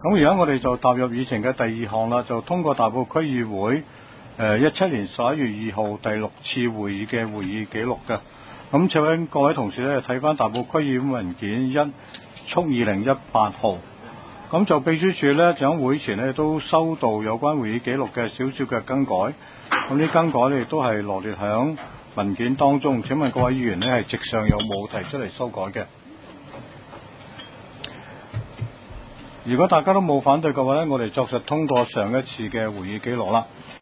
咁而家我哋就踏入議程嘅第二項啦，就通過大埔區議會17年11月2號第6次會議嘅會議記錄嘅。咁請各位同事咧睇翻大埔區議會文件1/2018號。咁就秘書處咧就喺會前咧都收到有關會議記錄嘅少少嘅更改。咁啲更改咧亦都係羅列響文件當中。請問各位議員咧係席上有冇提出嚟修改嘅？如果大家都冇反對嘅話咧，我哋作實通過上一次嘅會議記錄啦。